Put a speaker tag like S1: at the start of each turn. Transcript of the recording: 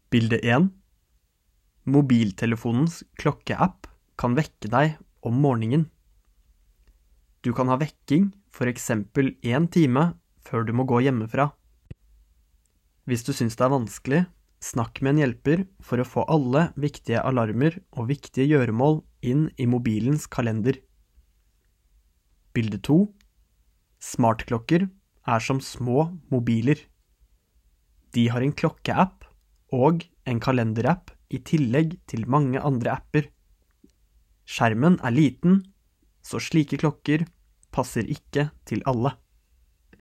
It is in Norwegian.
S1: Bilde 1. Mobiltelefonens klokkeapp kan vekke deg om morgenen. Du kan ha vekking for eksempel 1 time før du må gå hjemmefra. Hvis du synes det er vanskelig, snakk med en hjelper for å få alle viktige alarmer og viktige gjøremål inn i mobilens kalender. Bilde 2. Smartklokker er som små mobiler. De har en klokkeapp og en kalenderapp i tillegg til mange andre apper. Skjermen er liten, så slike klokker passer ikke til alle.